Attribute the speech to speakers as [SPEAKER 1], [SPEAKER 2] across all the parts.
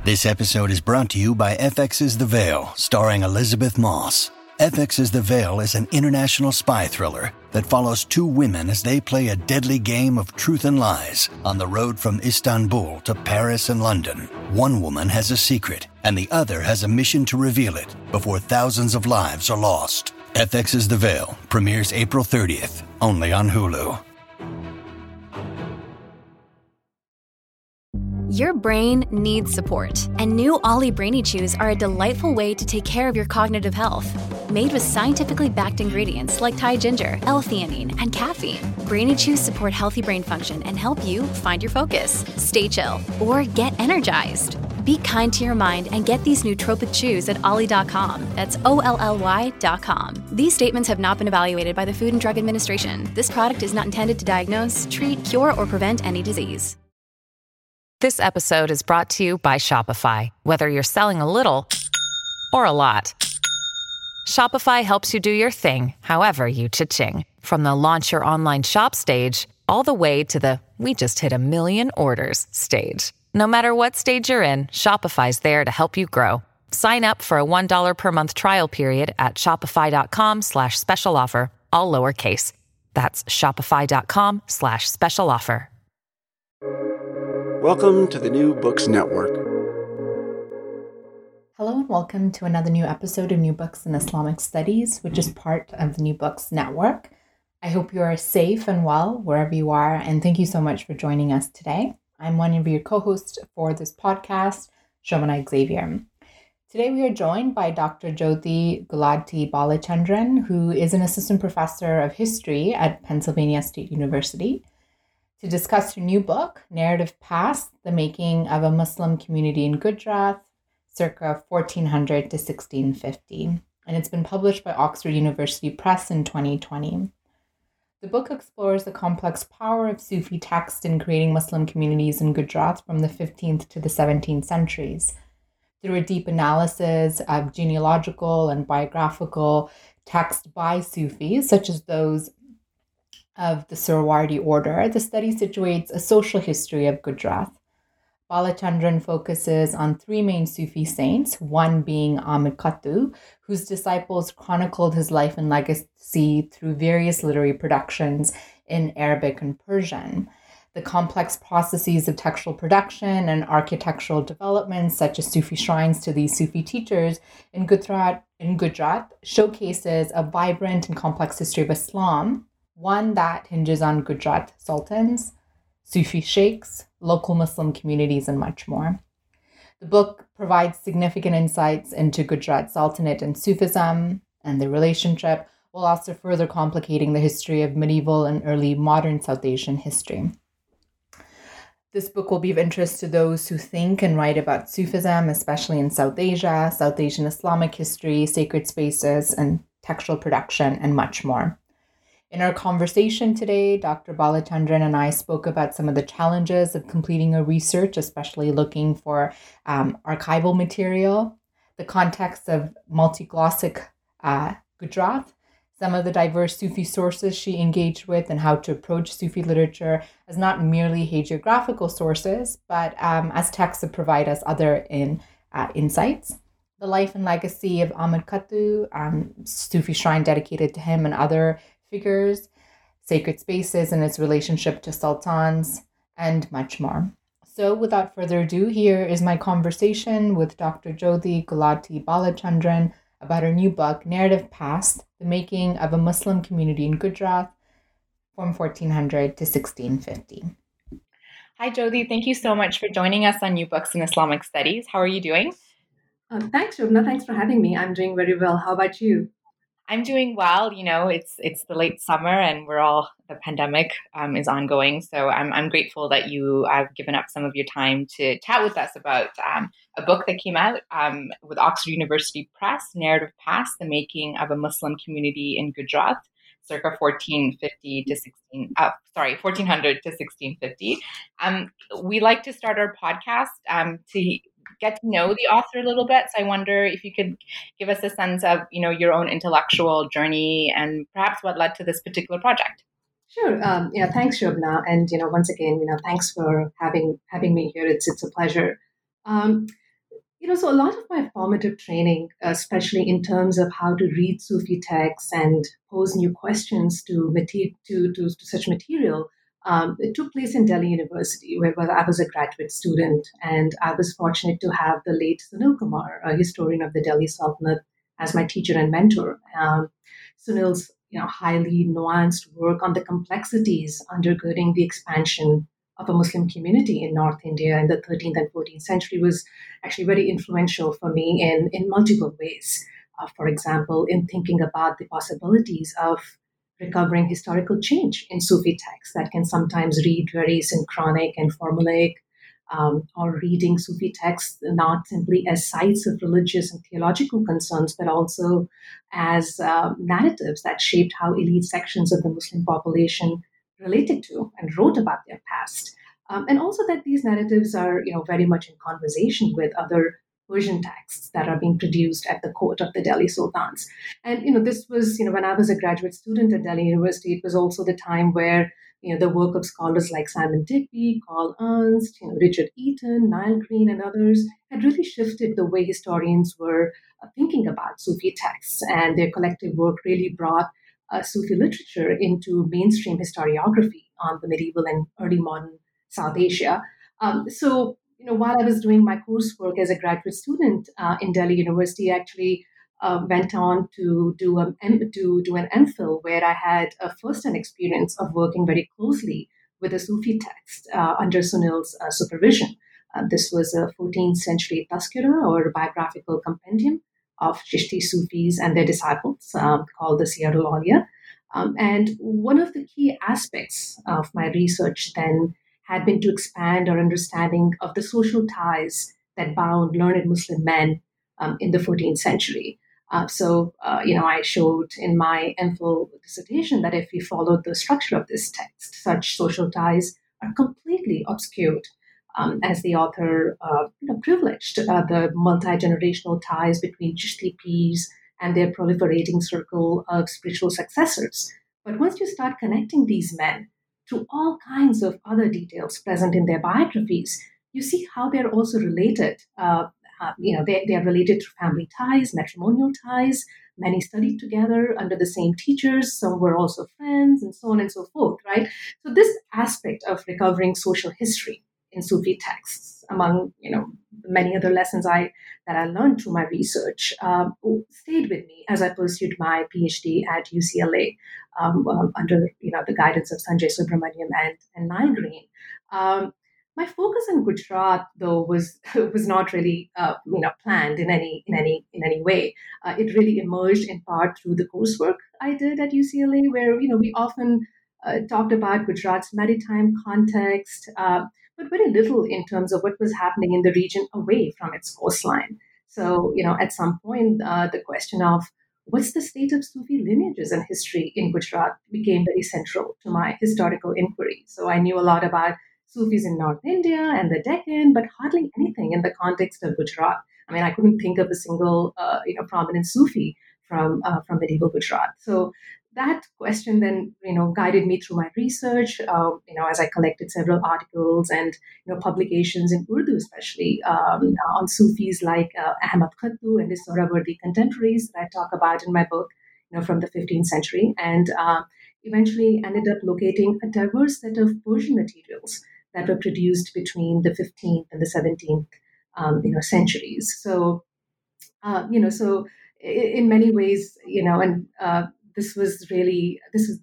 [SPEAKER 1] This episode is brought to you by FX's The Veil, starring Elizabeth Moss. FX's The Veil is an international spy thriller that follows two women as they play a deadly game of truth and lies on the road from Istanbul to Paris and London. One woman has a secret, and the other has a mission to reveal it before thousands of lives are lost. FX's The Veil premieres April 30th, only on Hulu.
[SPEAKER 2] Your brain needs support, and new Ollie Brainy Chews are a delightful way to take care of your cognitive health. Made with scientifically backed ingredients like Thai ginger, L-theanine, and caffeine, Brainy Chews support healthy brain function and help you find your focus, stay chill, or get energized. Be kind to your mind and get these nootropic chews at ollie.com. That's OLLY.com. These statements have not been evaluated by the Food and Drug Administration. This product is not intended to diagnose, treat, cure, or prevent any disease.
[SPEAKER 3] This episode is brought to you by Shopify. Whether you're selling a little or a lot, Shopify helps you do your thing, however you cha-ching. From the launch your online shop stage, all the way to the we just hit 1 million orders stage. No matter what stage you're in, Shopify's there to help you grow. Sign up for a $1 per month trial period at shopify.com/special offer, all lowercase. That's shopify.com/special offer.
[SPEAKER 4] Welcome to the New Books Network.
[SPEAKER 5] Hello and welcome to another new episode of New Books in Islamic Studies, which is part of the New Books Network. I hope you are safe and well wherever you are, and thank you so much for joining us today. I'm one of your co-hosts for this podcast, Shobana Xavier. Today we are joined by Dr. Jyoti Gulati Balachandran, who is an assistant professor of history at Pennsylvania State University, to discuss her new book, Narrative Past, The Making of a Muslim Community in Gujarat, circa 1400 to 1650. And it's been published by Oxford University Press in 2020. The book explores the complex power of Sufi text in creating Muslim communities in Gujarat from the 15th to the 17th centuries. Through a deep analysis of genealogical and biographical text by Sufis, such as those of the Suhrawardi order, the study situates a social history of Gujarat. Balachandran focuses on three main Sufi saints, one being Ahmed Khattu, whose disciples chronicled his life and legacy through various literary productions in Arabic and Persian. The complex processes of textual production and architectural developments, such as Sufi shrines to these Sufi teachers in Gujarat, showcases a vibrant and complex history of Islam, one that hinges on Gujarat sultans, Sufi sheikhs, local Muslim communities, and much more. The book provides significant insights into Gujarat Sultanate and Sufism and the relationship, while also further complicating the history of medieval and early modern South Asian history. This book will be of interest to those who think and write about Sufism, especially in South Asia, South Asian Islamic history, sacred spaces, and textual production, and much more. In our conversation today, Dr. Balachandran and I spoke about some of the challenges of completing a research, especially looking for archival material, the context of multiglossic Gujarat, some of the diverse Sufi sources she engaged with, and how to approach Sufi literature as not merely hagiographical sources, but as texts that provide us other insights. The life and legacy of Ahmed Khattu, Sufi shrine dedicated to him and other figures, sacred spaces and its relationship to sultans, and much more. So without further ado, here is my conversation with Dr. Jyoti Gulati Balachandran about her new book, Narrative Past, The Making of a Muslim Community in Gujarat from 1400 to 1650. Hi, Jyoti. Thank you so much for joining us on New Books in Islamic Studies. How are you doing?
[SPEAKER 6] Thanks, Shobna. Thanks for having me. I'm doing very well. How about you?
[SPEAKER 5] I'm doing well. You know, it's the late summer and the pandemic is ongoing. So I'm grateful that you have given up some of your time to chat with us about a book that came out with Oxford University Press, Narrative Past, The Making of a Muslim Community in Gujarat, circa 1400 to 1650. We like to start our podcast to get to know the author a little bit. So I wonder if you could give us a sense of, your own intellectual journey and perhaps what led to this particular project.
[SPEAKER 6] Sure. Thanks, Shobna. And, once again, thanks for having me here. It's a pleasure. So a lot of my formative training, especially in terms of how to read Sufi texts and pose new questions to such material, it took place in Delhi University, where I was a graduate student, and I was fortunate to have the late Sunil Kumar, a historian of the Delhi Sultanate, as my teacher and mentor. Sunil's highly nuanced work on the complexities undergirding the expansion of a Muslim community in North India in the 13th and 14th century was actually very influential for me in multiple ways. For example, in thinking about the possibilities of recovering historical change in Sufi texts that can sometimes read very synchronic and formulaic, or reading Sufi texts not simply as sites of religious and theological concerns, but also as narratives that shaped how elite sections of the Muslim population related to and wrote about their past. And also that these narratives are, very much in conversation with other Persian texts that are being produced at the court of the Delhi Sultans. And, this was, when I was a graduate student at Delhi University, it was also the time where, the work of scholars like Simon Digby, Carl Ernst, Richard Eaton, Niall Green, and others had really shifted the way historians were thinking about Sufi texts, and their collective work really brought Sufi literature into mainstream historiography on the medieval and early modern South Asia. While I was doing my coursework as a graduate student in Delhi University, I actually went on to do an MPhil, where I had a first-hand experience of working very closely with a Sufi text under Sunil's supervision. This was a 14th century Tazkira, or biographical compendium of Chishti Sufis and their disciples, called the Siyar al-Awliya. And one of the key aspects of my research then had been to expand our understanding of the social ties that bound learned Muslim men in the 14th century. I showed in my MPhil dissertation that if we followed the structure of this text, such social ties are completely obscured, as the author privileged the multi-generational ties between Chishti peers and their proliferating circle of spiritual successors. But once you start connecting these men to all kinds of other details present in their biographies, you see how they're also related. They are related through family ties, matrimonial ties. Many studied together under the same teachers. Some were also friends, and so on and so forth, right? So this aspect of recovering social history in Sufi texts, among many other lessons that I learned through my research, stayed with me as I pursued my PhD at UCLA under the guidance of Sanjay Subramaniam and Niall Green. My focus on Gujarat, though, was not really planned in any way. It really emerged in part through the coursework I did at UCLA, where we often talked about Gujarat's maritime context, but very little in terms of what was happening in the region away from its coastline. So, at some point, the question of what's the state of Sufi lineages and history in Gujarat became very central to my historical inquiry. So I knew a lot about Sufis in North India and the Deccan, but hardly anything in the context of Gujarat. I mean, I couldn't think of a single, prominent Sufi from medieval Gujarat. So that question then, guided me through my research. As I collected several articles and publications in Urdu, especially on Sufis like Ahmad Khattu and his Sohrawardi contemporaries that I talk about in my book, from the 15th century, and eventually ended up locating a diverse set of Persian materials that were produced between the 15th and the 17th, centuries. So, so in many ways, and this really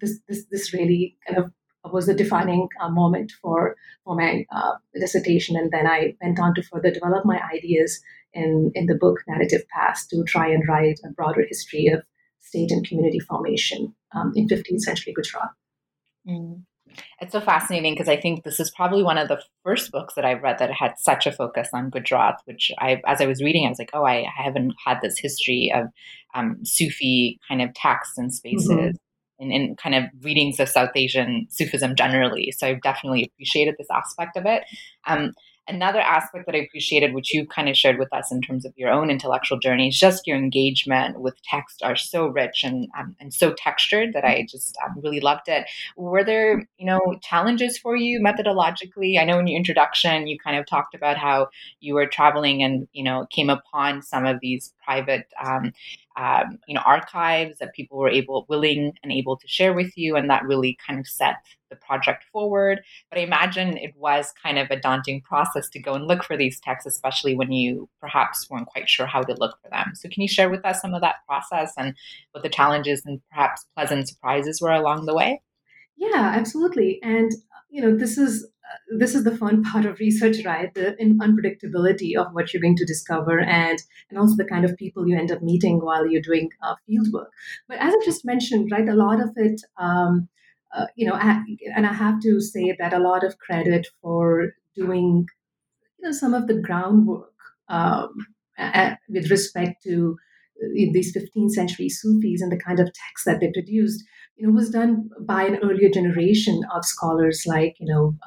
[SPEAKER 6] kind of was the defining moment for my dissertation. And then I went on to further develop my ideas in the book Narrative Past to try and write a broader history of state and community formation in 15th century Gujarat.
[SPEAKER 7] Mm. It's so fascinating because I think this is probably one of the first books that I've read that had such a focus on Gujarat, which as I was reading, I was like, oh, I haven't had this history of Sufi kind of texts and spaces and kind of readings of South Asian Sufism generally. So I've definitely appreciated this aspect of it. Another aspect that I appreciated, which you kind of shared with us in terms of your own intellectual journey, is just your engagement with text are so rich and so textured that I just really loved it. Were there, challenges for you methodologically? I know in your introduction, you kind of talked about how you were traveling and, came upon some of these private, archives that people were willing and able to share with you. And that really kind of set the project forward. But I imagine it was kind of a daunting process to go and look for these texts, especially when you perhaps weren't quite sure how to look for them. So can you share with us some of that process and what the challenges and perhaps pleasant surprises were along the way?
[SPEAKER 6] Yeah, absolutely. And this is the fun part of research, right? The unpredictability of what you're going to discover, and also the kind of people you end up meeting while you're doing field work. But as I just mentioned, right, a lot of it, and I have to say that a lot of credit for doing some of the groundwork with respect to these 15th century Sufis and the kind of texts that they produced, was done by an earlier generation of scholars like,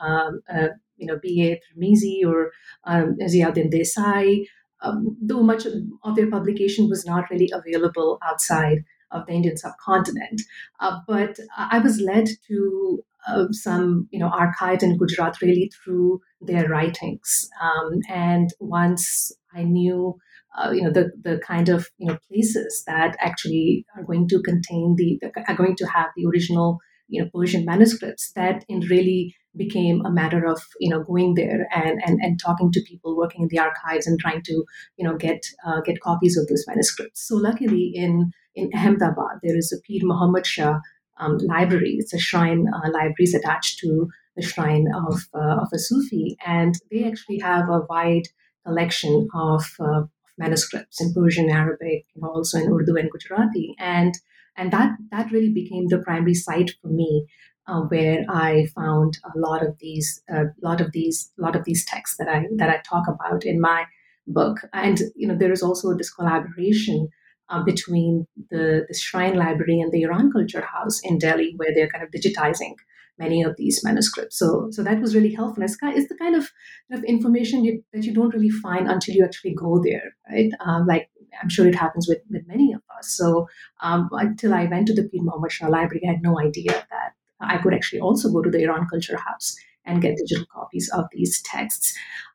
[SPEAKER 6] B.A. Tirmizi or Ziauddin Desai, though much of their publication was not really available outside of the Indian subcontinent. But I was led to some, archives in Gujarat really through their writings. And once I knew, the kind of, places that actually are going to contain are going to have the original, Persian manuscripts, that it really became a matter of, going there and talking to people working in the archives and trying to, get copies of those manuscripts. So luckily in Ahmedabad, there is a Pir Muhammad Shah library. It's a shrine library is attached to the shrine of a Sufi, and they actually have a wide collection of manuscripts in Persian, Arabic, also in Urdu and Gujarati, and that really became the primary site for me, where I found a lot of these texts that I talk about in my book. And there is also this collaboration between the Shrine Library and the Iran Culture House in Delhi, where they're kind of digitizing many of these manuscripts. So that was really helpful. It's the kind of information that you don't really find until you actually go there, right? Like I'm sure it happens with many of us. So until I went to the Pir Muhammad Shah Library, I had no idea that I could actually also go to the Iran Culture House and get digital copies of these texts.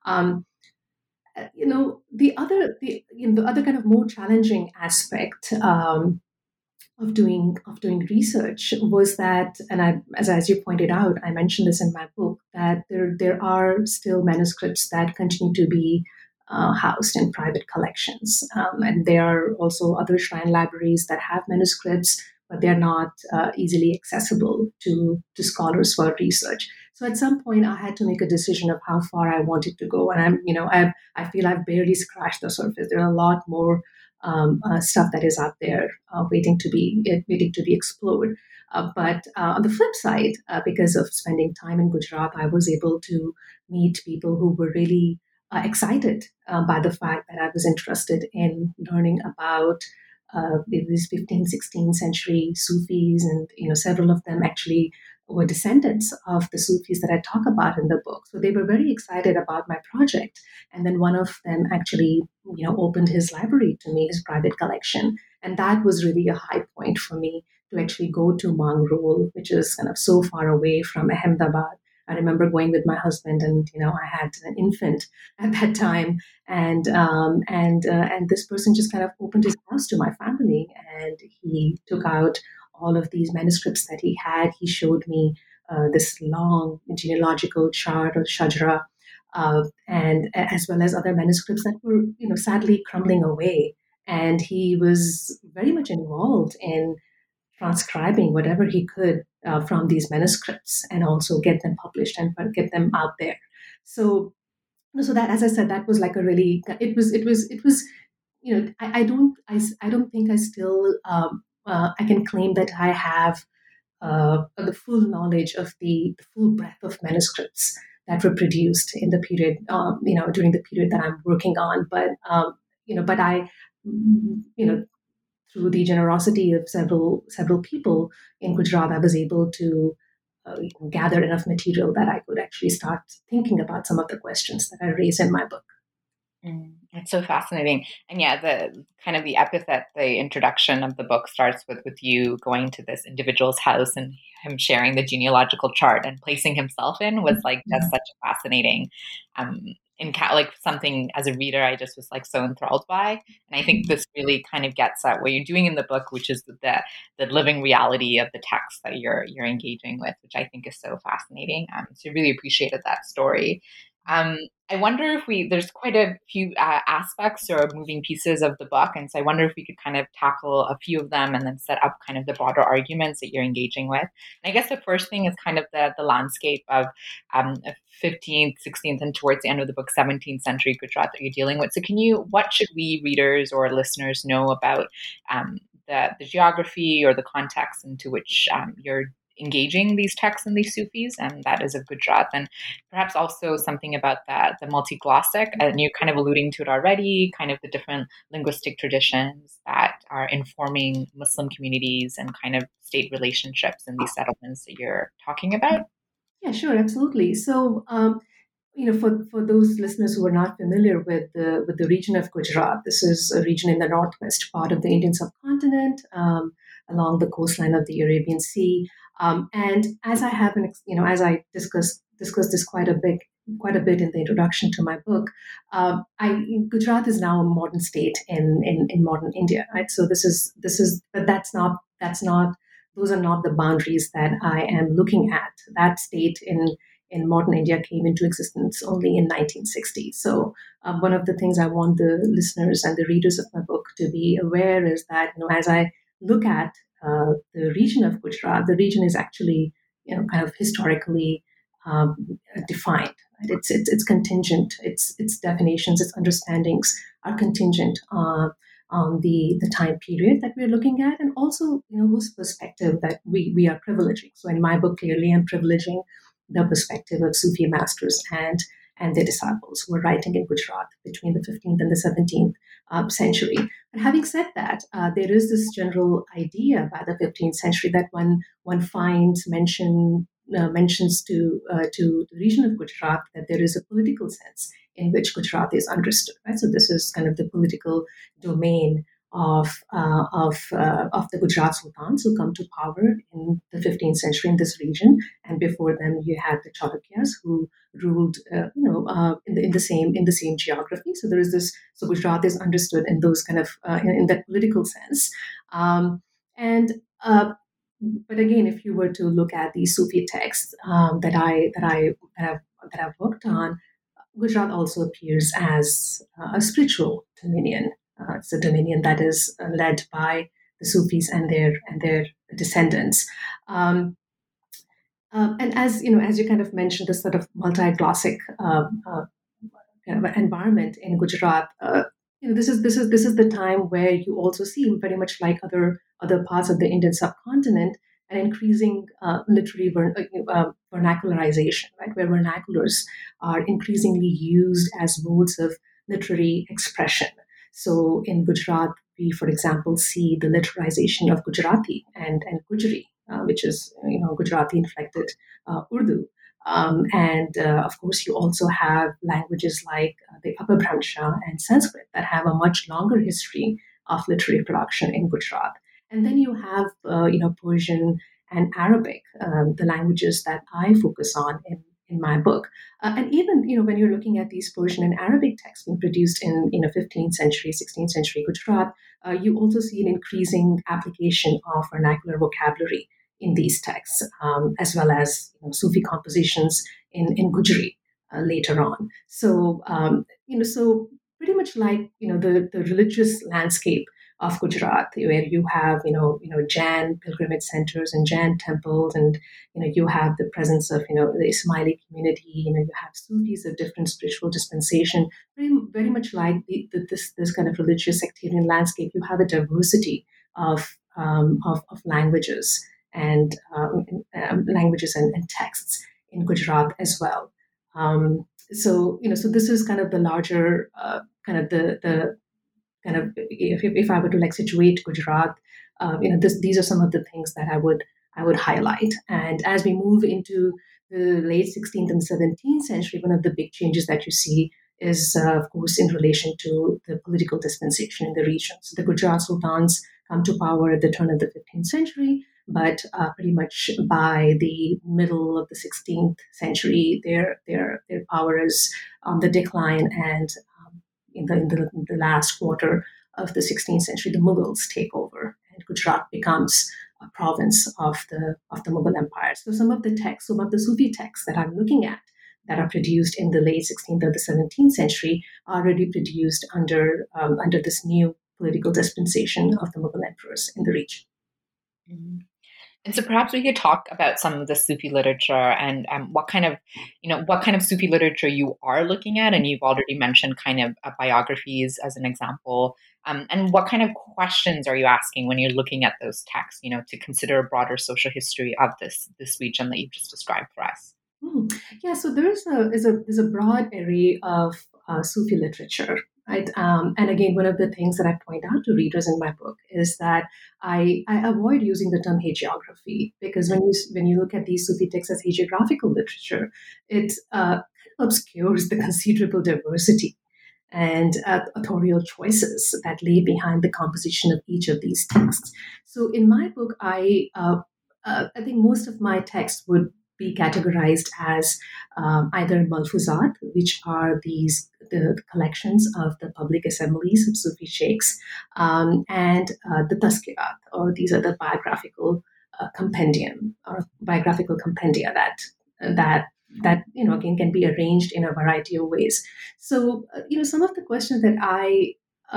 [SPEAKER 6] The other kind of more challenging aspect of doing research was that, and as you pointed out, I mentioned this in my book, that there are still manuscripts that continue to be housed in private collections, and there are also other shrine libraries that have manuscripts, but they're not easily accessible to scholars for research. So at some point, I had to make a decision of how far I wanted to go, and I feel I've barely scratched the surface. There are a lot more stuff that is out there waiting to be explored. But on the flip side, because of spending time in Gujarat, I was able to meet people who were really excited by the fact that I was interested in learning about these 15th, 16th century Sufis, and several of them actually were descendants of the Sufis that I talk about in the book. So they were very excited about my project. And then one of them actually, opened his library to me, his private collection. And that was really a high point for me to actually go to Mangrol, which is kind of so far away from Ahmedabad. I remember going with my husband, and I had an infant at that time, and this person just kind of opened his house to my family, and he took out all of these manuscripts that he had. He showed me this long genealogical chart or shajara, and as well as other manuscripts that were, sadly crumbling away. And he was very much involved in transcribing whatever he could from these manuscripts, and also get them published and get them out there. So that, as I said, that was like a really, it was I don't think I still I can claim that I have the full knowledge of the full breadth of manuscripts that were produced in the period, during the period that I'm working on. But I, through the generosity of several people in Gujarat, I was able to gather enough material that I could actually start thinking about some of the questions that I raise in my book.
[SPEAKER 7] It's so fascinating. And yeah, the kind of the epithet, the introduction of the book starts with you going to this individual's house and him sharing the genealogical chart and placing himself in was like just such a fascinating like something as a reader I just was like so enthralled by. And I think this really kind of gets at what you're doing in the book, which is the living reality of the text that you're engaging with, which I think is so fascinating. So I really appreciated that story. I wonder if there's quite a few aspects or moving pieces of the book. And so I wonder if we could kind of tackle a few of them and then set up kind of the broader arguments that you're engaging with. And I guess the first thing is kind of the landscape of 15th, 16th, and towards the end of the book, 17th century Gujarat that you're dealing with. So what should we readers or listeners know about the geography or the context into which you're engaging these texts and these Sufis, and that is of Gujarat, and perhaps also something about the multiglossic, and you're kind of alluding to it already, kind of the different linguistic traditions that are informing Muslim communities and kind of state relationships in these settlements that you're talking about?
[SPEAKER 6] Yeah, sure, absolutely. So, for those listeners who are not familiar with the region of Gujarat, this is a region in the northwest part of the Indian subcontinent, along the coastline of the Arabian Sea. And as I have, as I discussed this quite a bit in the introduction to my book, Gujarat is now a modern state in modern India, right? So but that's not those are not the boundaries that I am looking at. That state in modern India came into existence only in 1960. So one of the things I want the listeners and the readers of my book to be aware is that, as I look at the region of Gujarat, the region is actually, kind of historically defined. Right? It's contingent. Its definitions, its understandings are contingent on the time period that we're looking at, and also, whose perspective that we are privileging. So in my book, clearly, I'm privileging the perspective of Sufi masters and their disciples who were writing in Gujarat between the 15th and the 17th century. But having said that, there is this general idea by the 15th century that one finds mentions to the region of Gujarat, that there is a political sense in which Gujarat is understood. Right? So this is kind of the political domain of the Gujarat Sultans who come to power in the 15th century in this region, and before them you had the Chalukyas who ruled, in the same geography. So there is this. So Gujarat is understood in those kind of in that political sense, but again, if you were to look at these Sufi texts that I've worked on, Gujarat also appears as a spiritual dominion. It's a dominion that is led by the Sufis and their descendants. And as you kind of mentioned, this sort of multi-glossic kind of environment in Gujarat. This is the time where you also see, very much like other parts of the Indian subcontinent, an increasing literary vernacularization, right, where vernaculars are increasingly used as modes of literary expression. So in Gujarat, we, for example, see the literalization of Gujarati and Gujari, which is Gujarati inflected Urdu. And of course, you also have languages like the Apabhramsha and Sanskrit that have a much longer history of literary production in Gujarat. And then you have, Persian and Arabic, the languages that I focus on in my book. And even, when you're looking at these Persian and Arabic texts being produced in 15th century, 16th century Gujarat, you also see an increasing application of vernacular vocabulary in these texts, as well as Sufi compositions in Gujari later on. So, so pretty much like, the religious landscape of Gujarat, where you have, Jain pilgrimage centers and Jain temples, and, you have the presence of, the Ismaili community, you have Sufis of different spiritual dispensation, very much like this kind of religious sectarian landscape. You have a diversity of languages and texts in Gujarat as well. So this is kind of the larger if I were to like situate Gujarat, these are some of the things that I would I would highlight. And as we move into the late 16th and 17th century, one of the big changes that you see is, of course, in relation to the political dispensation in the region. So the Gujarat Sultans come to power at the turn of the 15th century, but pretty much by the middle of the 16th century, their power is on the decline, and in the last quarter of the 16th century, the Mughals take over, and Gujarat becomes a province of the Mughal Empire. So some of the Sufi texts that I'm looking at that are produced in the late 16th or the 17th century are already produced under this new political dispensation of the Mughal emperors in the region.
[SPEAKER 7] Mm-hmm. And so perhaps we could talk about some of the Sufi literature and what kind of Sufi literature you are looking at. And you've already mentioned kind of biographies as an example. And what kind of questions are you asking when you're looking at those texts, to consider a broader social history of this region that you've just described for us?
[SPEAKER 6] Yeah, so there's a broad array of Sufi literature, right? And again, one of the things that I point out to readers in my book is that I avoid using the term hagiography, because when you look at these Sufi texts as hagiographical literature, it obscures the considerable diversity and authorial choices that lay behind the composition of each of these texts. So in my book, I think most of my texts would be categorized as either malfuzat, which are the collections of the public assemblies of Sufi sheikhs, and the taskirat, or these are the biographical compendia that again can be arranged in a variety of ways. So some of the questions that I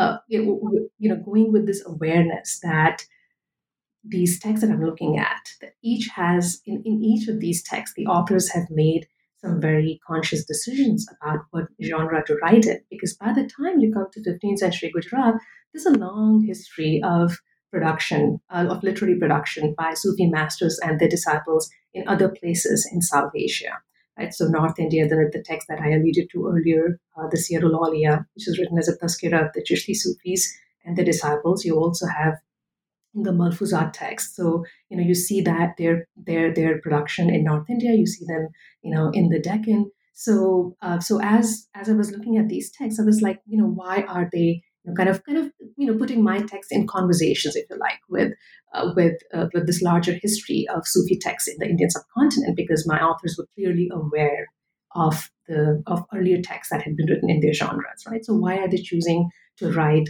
[SPEAKER 6] going with this awareness that these texts that I'm looking at, that each has, in each of these texts, the authors have made some very conscious decisions about what genre to write in. Because by the time you come to 15th century Gujarat, there's a long history of production, of literary production by Sufi masters and their disciples in other places in South Asia. Right? So North India, the text that I alluded to earlier, the Siyarul Awliya, which is written as a tazkira of the Chishti Sufis and their disciples. You also have the Malfuzat text. So, you see that their production in North India, you see them, in the Deccan. So as I was looking at these texts, I was like, why are they kind of putting my text in conversations, if you like, with this larger history of Sufi texts in the Indian subcontinent, because my authors were clearly aware of earlier texts that had been written in their genres, right? So why are they choosing to write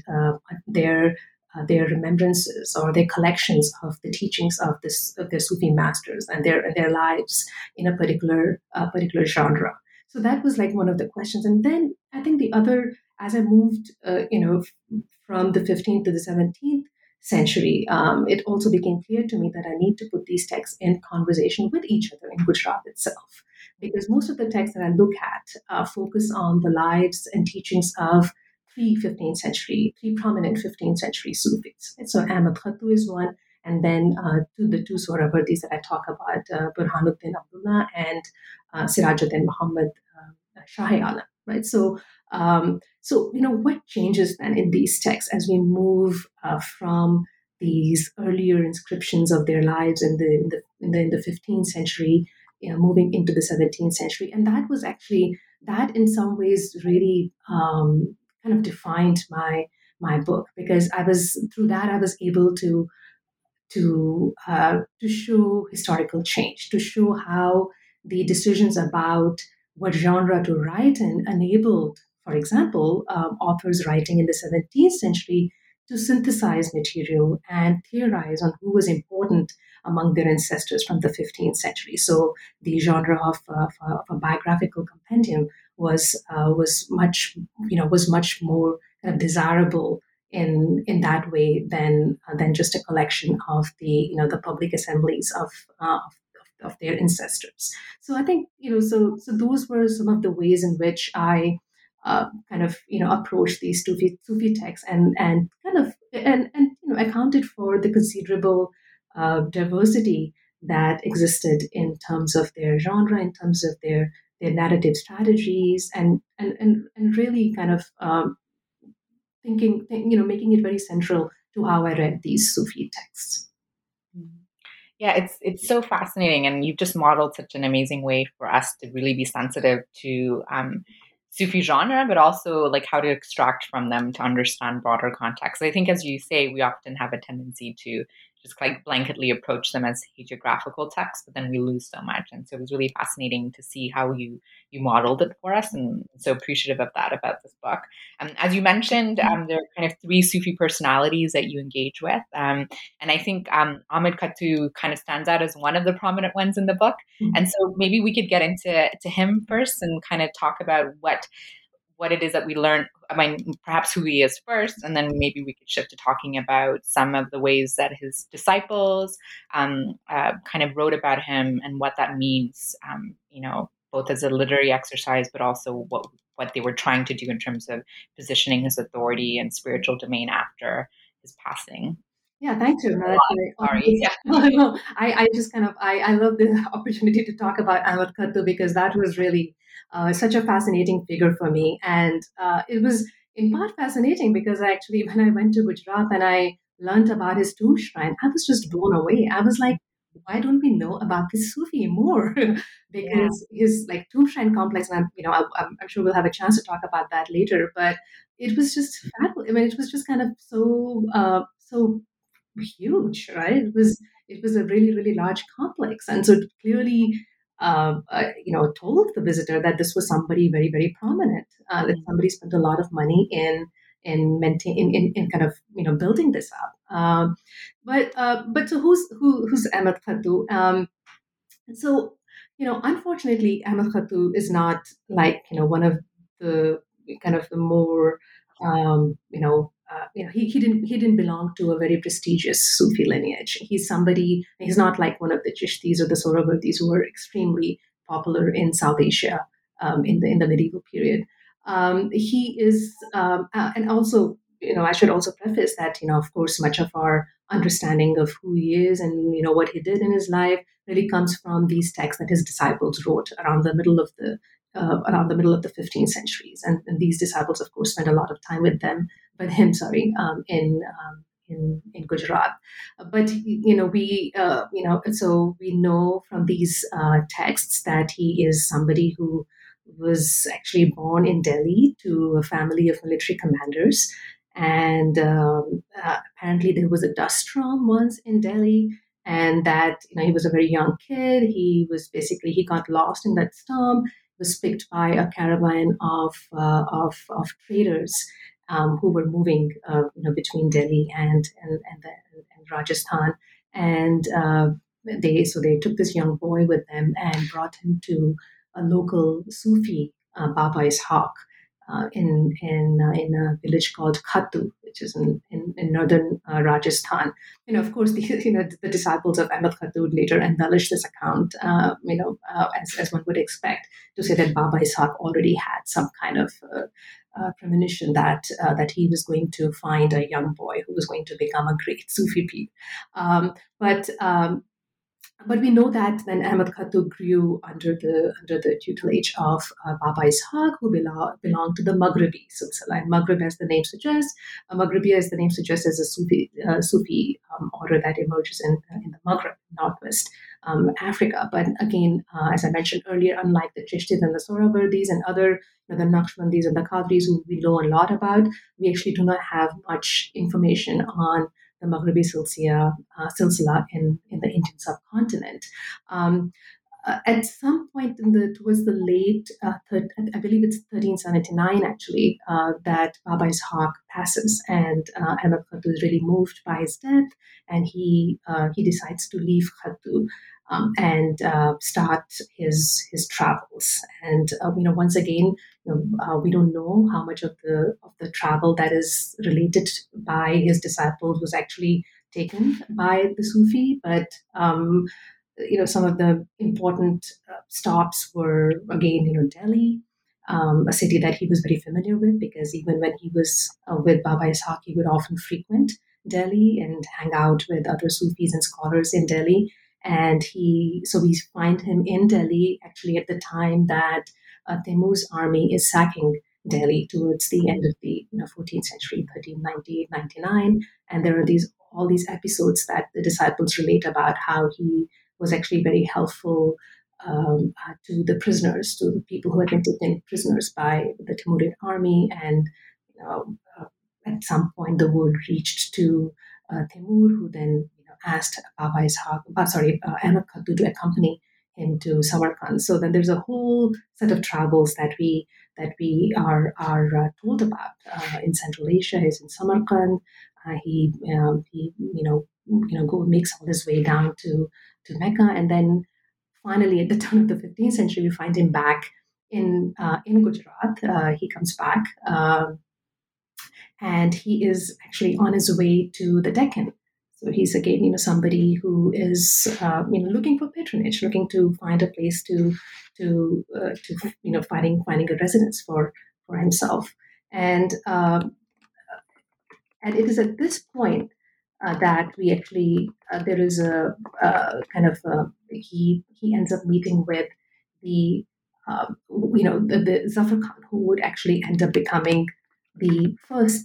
[SPEAKER 6] their remembrances or their collections of the teachings of their Sufi masters and their lives in a particular genre? So that was like one of the questions. And then I think the other, as I moved, from the 15th to the 17th century, it also became clear to me that I need to put these texts in conversation with each other in Gujarat itself, because most of the texts that I look at focus on the lives and teachings of three prominent 15th century Sufis. So Ahmad Khattu is one, and then the two Sohrawardis that I talk about, Burhanuddin Abdullah and Sirajuddin Muhammad Shahi Alam. Right. So what changes then in these texts as we move from these earlier inscriptions of their lives in the 15th century, moving into the 17th century, and that was actually that in some ways really kind of defined my book, because I was able to show historical change, to show how the decisions about what genre to write in enabled, for example, authors writing in the 17th century to synthesize material and theorize on who was important among their ancestors from the 15th century. So the genre of a biographical compendium was much more kind of desirable in that way than just a collection of the public assemblies of their ancestors. So I think so those were some of the ways in which I approached these Sufi texts and kind of accounted for the considerable diversity that existed in terms of their genre, in terms of their narrative strategies, and really kind of making it very central to how I read these Sufi texts.
[SPEAKER 7] Yeah, it's so fascinating, and you've just modeled such an amazing way for us to really be sensitive to Sufi genre, but also like how to extract from them to understand broader context. I think, as you say, we often have a tendency to just like blanketly approach them as hagiographical texts, but then we lose so much. And so it was really fascinating to see how you modeled it for us, and so appreciative of that about this book. As you mentioned, there are kind of three Sufi personalities that you engage with. And I think Ahmed Khattu kind of stands out as one of the prominent ones in the book. And so maybe we could get into him first and kind of talk about what it is that we learn. I mean, perhaps who he is first, and then maybe we could shift to talking about some of the ways that his disciples kind of wrote about him and what that means, both as a literary exercise, but also what they were trying to do in terms of positioning his authority and spiritual domain after his passing.
[SPEAKER 6] Yeah, thank you. No,
[SPEAKER 7] Sorry.
[SPEAKER 6] Yeah. No, I just I love the opportunity to talk about Ahmed Khattu because that was really such a fascinating figure for me. And it was in part fascinating because actually when I went to Gujarat and I learned about his tomb shrine, I was just blown away. I was like, why don't we know about this Sufi more? Because his like tomb shrine complex, and I'm sure we'll have a chance to talk about that later. But it was just fabulous. I mean, it was just kind of so huge, right? It was a really really large complex, and so it clearly told the visitor that this was somebody very very prominent. That somebody spent a lot of money in kind of building this up. But so who's Ahmed Khattu? So unfortunately, Ahmed Khattu is not like one of the kind of the more he didn't belong to a very prestigious Sufi lineage. He's not like one of the Chishtis or the Sohrawardi's who were extremely popular in South Asia in the medieval period. He is, and also I should also preface that of course much of our understanding of who he is and what he did in his life really comes from these texts that his disciples wrote around the middle of the 15th centuries, and these disciples, of course, spent a lot of time with him, in Gujarat. But so we know from these texts that he is somebody who was actually born in Delhi to a family of military commanders, and apparently there was a dust storm once in Delhi. And that he was a very young kid. He got lost in that storm. Was picked by a caravan of traders who were moving, between Delhi and Rajasthan, and they took this young boy with them and brought him to a local Sufi, Baba Ishaq, in a village called Khattu, which is in northern Rajasthan. Of course, the disciples of Ahmed Khattu later embellished this account, as one would expect, to say that Baba Ishaq already had some kind of premonition that he was going to find a young boy who was going to become a great Sufi pir. But we know that when Ahmed Khattu grew under the tutelage of Baba Ishaq, who belonged to the Maghribi Silsila. And Maghrib, as the name suggests, is a Sufi order that emerges in the Maghrib, northwest Africa. But again, as I mentioned earlier, unlike the Chishtis and the Sohrawardis and other the Naqshbandis and the Qadris, who we know a lot about, we actually do not have much information on the Maghribi Silsila in the Indian subcontinent. At some point towards the late, I believe it's 1379 actually, that Baba Ishaq passes, and Ahmed Khattu is really moved by his death, and he decides to leave Khattu and start his travels. And once again, we don't know how much of the travel that is related by his disciples was actually taken by the Sufi, but some of the important stops were again, Delhi, a city that he was very familiar with, because even when he was with Baba Ishaq, he would often frequent Delhi and hang out with other Sufis and scholars in Delhi. And we find him in Delhi actually at the time that Temur's army is sacking Delhi towards the end of the 14th century, 1398, 99. And there are all these episodes that the disciples relate about how he was actually very helpful to the prisoners, to the people who had been taken prisoners by the Timurid army. And at some point, the word reached to Timur, who then asked Ahmad Khattu to accompany him to Samarkand. So then there's a whole set of travels that we are told about in Central Asia. He's in Samarkand. He makes all his way down to Mecca, and then finally at the turn of the 15th century, we find him back in Gujarat. He comes back, and he is actually on his way to the Deccan. So he's again, somebody who is, looking for patronage, looking to find a place to finding a residence for himself, and it is at this point that we actually there is a kind of he ends up meeting with the the Zafar Khan, who would actually end up becoming the first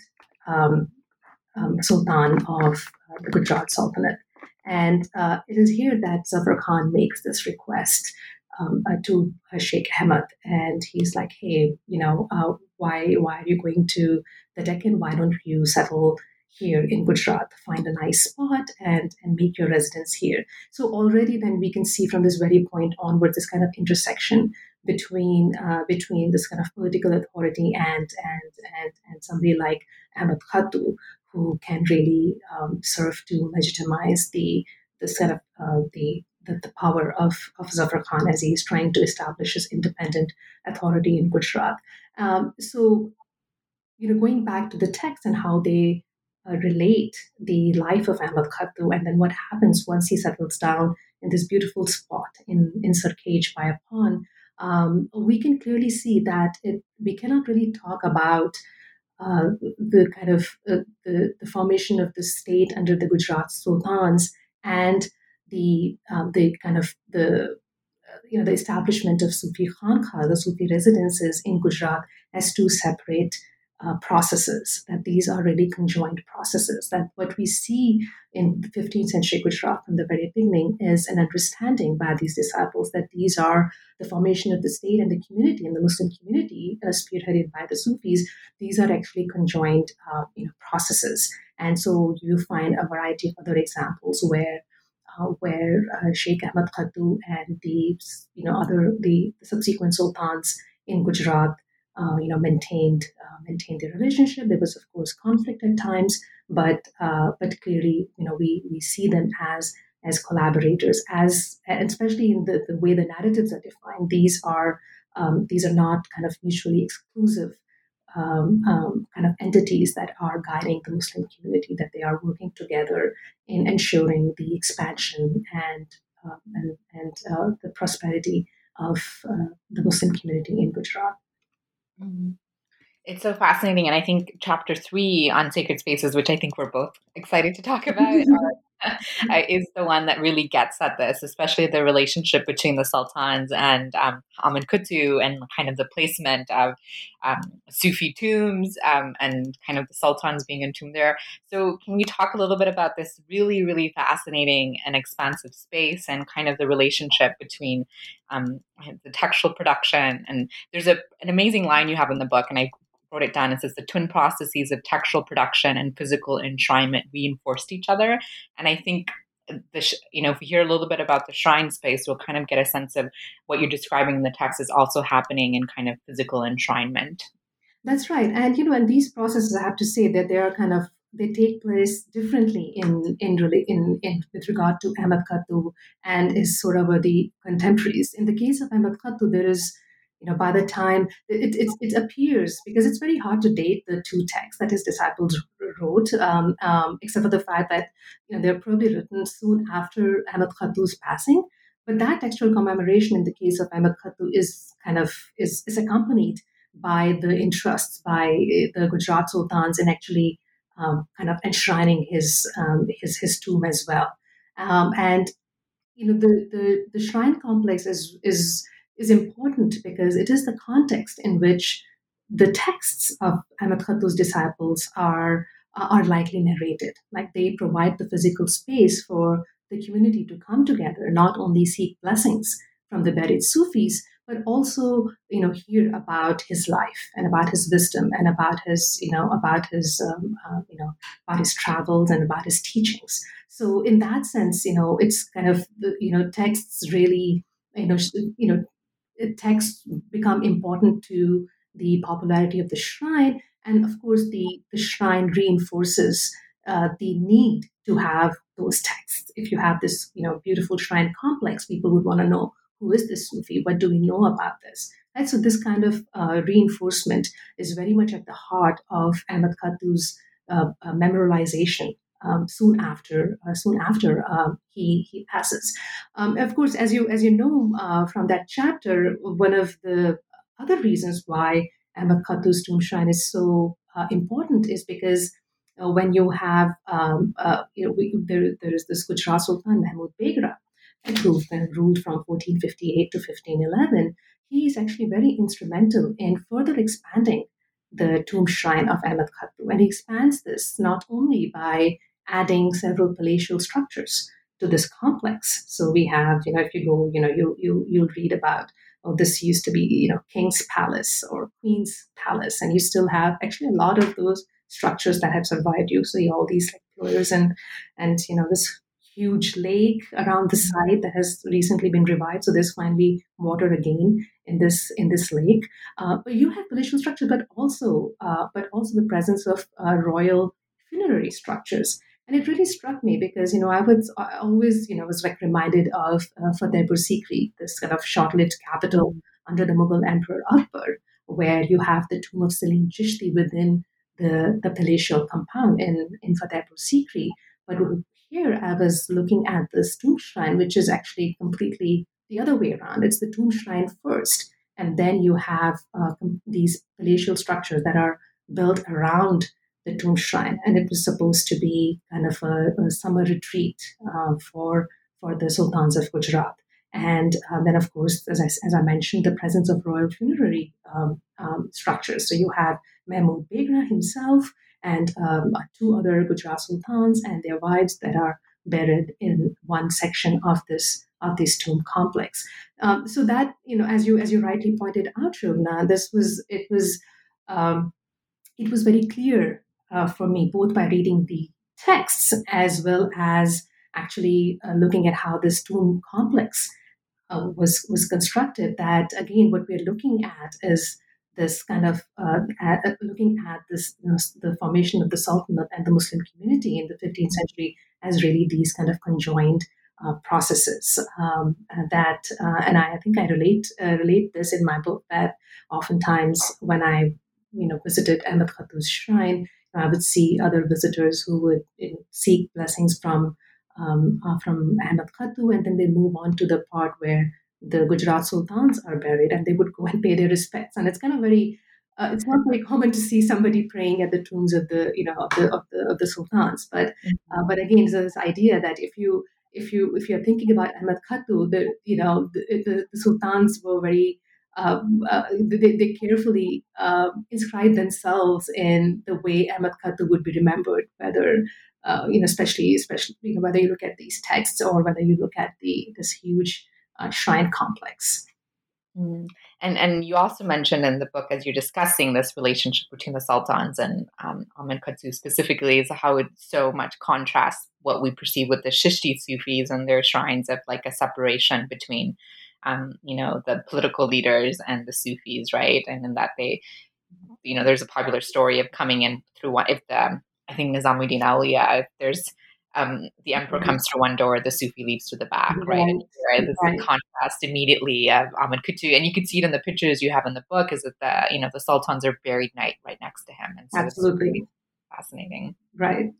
[SPEAKER 6] Sultan of the Gujarat Sultanate. And it is here that Zafar Khan makes this request to Sheikh Ahmad, and he's like, hey, why are you going to the Deccan? Why don't you settle here in Gujarat, find a nice spot and make your residence here? So already then we can see from this very point onwards this kind of intersection between this kind of political authority and somebody like Ahmad Khattu, who can really serve to legitimize the power of Zafar Khan as he's trying to establish his independent authority in Gujarat. So, going back to the text and how they relate the life of Ahmad Khattu, and then what happens once he settles down in this beautiful spot in Sarkej by a pond, we can clearly see that we cannot really talk about the kind of the formation of the state under the Gujarat Sultans and the kind of the establishment of Sufi Khanqah, the Sufi residences in Gujarat, as two separate processes, that these are really conjoined processes, that what we see in the 15th century Gujarat from the very beginning is an understanding by these disciples that these are the formation of the state and the community, and the Muslim community spearheaded by the Sufis. These are actually conjoined processes. And so you find a variety of other examples where Sheikh Ahmad Khattu and the subsequent sultans in Gujarat maintained their relationship. There was, of course, conflict at times, but clearly, we see them as collaborators, and especially in the way the narratives are defined. These are not kind of mutually exclusive kind of entities that are guiding the Muslim community, that they are working together in ensuring the expansion and the prosperity of the Muslim community in Gujarat.
[SPEAKER 7] Mm-hmm. It's so fascinating. And I think chapter 3 on sacred spaces, which I think we're both excited to talk about, is the one that really gets at this, especially the relationship between the sultans and Ahmad Khattu, and kind of the placement of Sufi tombs and kind of the sultans being entombed there. So can we talk a little bit about this really, really fascinating and expansive space, and kind of the relationship between the textual production? And there's an amazing line you have in the book, and I wrote it down. It says the twin processes of textual production and physical enshrinement reinforced each other. And I think if we hear a little bit about the shrine space, we'll kind of get a sense of what you're describing in the text is also happening in kind of physical enshrinement.
[SPEAKER 6] That's right. And, and these processes, I have to say that they take place differently in with regard to Ahmad Khattu and his Sohrawardi contemporaries. In the case of Ahmad Khattu, there is, by the time it appears, because it's very hard to date the two texts that his disciples wrote, except for the fact that they're probably written soon after Ahmad Khattu's passing. But that textual commemoration in the case of Ahmad Khattu is accompanied by the entrusts by the Gujarat Sultans in actually kind of enshrining his tomb as well. And the shrine complex is important because it is the context in which the texts of Ahmad Khattu's disciples are likely narrated. Like they provide the physical space for the community to come together, not only seek blessings from the buried Sufis, but also, hear about his life and about his wisdom and about his, about his travels and about his teachings. So in that sense, it's kind of, texts really, texts become important to the popularity of the shrine. And of course, the shrine reinforces the need to have those texts. If you have this, beautiful shrine complex, people would want to know, who is this Sufi? What do we know about this? Right? So this kind of reinforcement is very much at the heart of Ahmad Khattu's memorialization soon after he passes. Of course, as you know from that chapter, one of the other reasons why Ahmad Khattu's tomb shrine is so important is because when you have there is this Gujarat Sultan Mahmud Begra, who ruled from 1458 to 1511. He is actually very instrumental in further expanding the tomb shrine of Ahmad Khattu, and he expands this not only by adding several palatial structures to this complex. So we have, if you go, you'll read about, oh, this used to be, King's Palace or Queen's Palace, and you still have actually a lot of those structures that have survived. You see all these like pillars and this huge lake around the site that has recently been revived. So there's finally water again in this lake. But you have palatial structure, but also the presence of royal funerary structures. And it really struck me because, I always, was like reminded of Fatehpur Sikri, this kind of short-lived capital under the Mughal Emperor Akbar, where you have the tomb of Salim Chishti within the palatial compound in Fatehpur Sikri. But here I was looking at this tomb shrine, which is actually completely the other way around. It's the tomb shrine first, and then you have these palatial structures that are built around the tomb shrine, and it was supposed to be kind of a summer retreat for the sultans of Gujarat. And then, of course, as I mentioned, the presence of royal funerary structures. So you have Mahmud Begra himself and two other Gujarat sultans and their wives that are buried in one section of this tomb complex. So that, as you rightly pointed out, Shobna, it was very clear for me, both by reading the texts as well as actually looking at how this tomb complex was constructed, that again, what we're looking at is this kind of looking at this, the formation of the Sultanate and the Muslim community in the 15th century as really these kind of conjoined processes. And I think I relate this in my book, that oftentimes when I visited Ahmad Khattu's shrine, I would see other visitors who would seek blessings from Ahmad Khattu, and then they move on to the part where the Gujarat sultans are buried, and they would go and pay their respects. And it's kind of it's not very common to see somebody praying at the tombs of the of the sultans. But again, there's this idea that if you're thinking about Ahmad Khattu, the sultans were very they carefully inscribe themselves in the way Ahmad Khattu would be remembered, whether especially whether you look at these texts or whether you look at this huge shrine complex.
[SPEAKER 7] Mm. And you also mentioned in the book, as you're discussing this relationship between the sultans and Ahmad Khattu specifically, is how it so much contrasts what we perceive with the Chishti Sufis and their shrines of like a separation between the political leaders and the Sufis, right? And in that they, there's a popular story of coming in through one, I think Nizamuddin Auliya, there's the emperor comes through one door, the Sufi leaves through the back, right? And there's a contrast immediately of Ahmad Khattu, and you can see it in the pictures you have in the book, is that the sultans are buried right next to him, and so
[SPEAKER 6] absolutely
[SPEAKER 7] it's really fascinating,
[SPEAKER 6] right?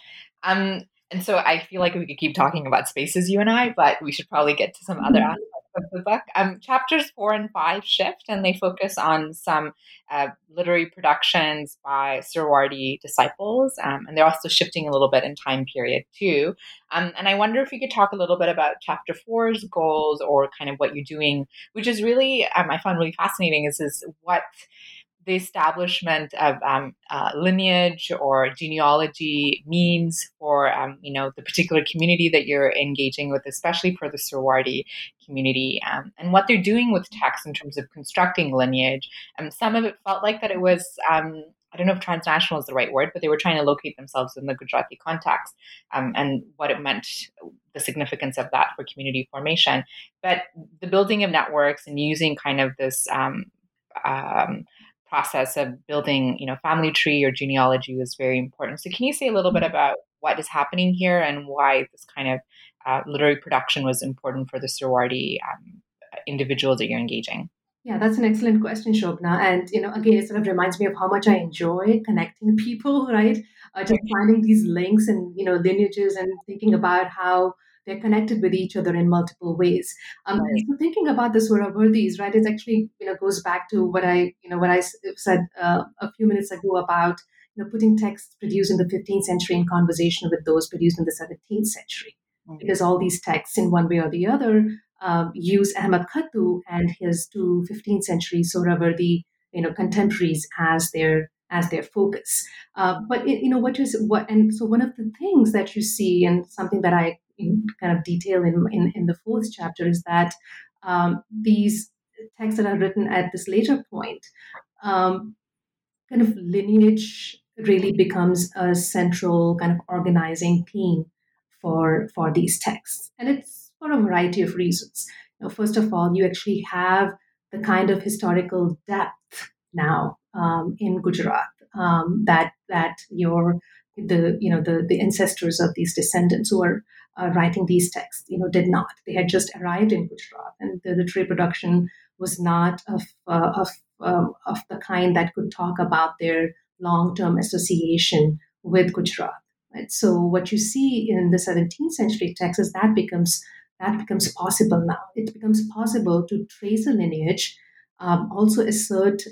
[SPEAKER 7] And so I feel like we could keep talking about spaces, you and I, but we should probably get to some other aspects of the book. Chapters 4 and 5 shift, and they focus on some literary productions by Suhrawardi disciples, and they're also shifting a little bit in time period too. And I wonder if you could talk a little bit about Chapter 4's goals, or kind of what you're doing, which is really, I found really fascinating, is what the establishment of lineage or genealogy means for the particular community that you're engaging with, especially for the Suhrawardi community, and what they're doing with text in terms of constructing lineage. And some of it felt like that it was I don't know if transnational is the right word, but they were trying to locate themselves in the Gujarati context, and what it meant, the significance of that for community formation. But the building of networks and using kind of this process of building, family tree or genealogy was very important. So can you say a little bit about what is happening here and why this kind of literary production was important for the Suhrawardi individuals that you're engaging?
[SPEAKER 6] Yeah, that's an excellent question, Shobna. And, again, it sort of reminds me of how much I enjoy connecting people, right? Just finding these links and, lineages, and thinking about how they're connected with each other in multiple ways.
[SPEAKER 7] Right.
[SPEAKER 6] So thinking about the Suhrawardis, right, it actually, goes back to what I said a few minutes ago about, putting texts produced in the 15th century in conversation with those produced in the 17th century. Because all these texts, in one way or the other, use Ahmad Khattu and his two 15th century Suhrawardi, contemporaries as their focus. But and so one of the things that you see, and something that I kind of detail in the fourth chapter, is that these texts that are written at this later point, kind of lineage really becomes a central kind of organizing theme for these texts, and it's for a variety of reasons. First of all, you actually have the kind of historical depth now in Gujarat that the ancestors of these descendants who are writing these texts did not. They had just arrived in Gujarat, and the literary production was not of the kind that could talk about their long-term association with Gujarat. Right? So what you see in the 17th century text is that becomes possible now. It becomes possible to trace a lineage, also assert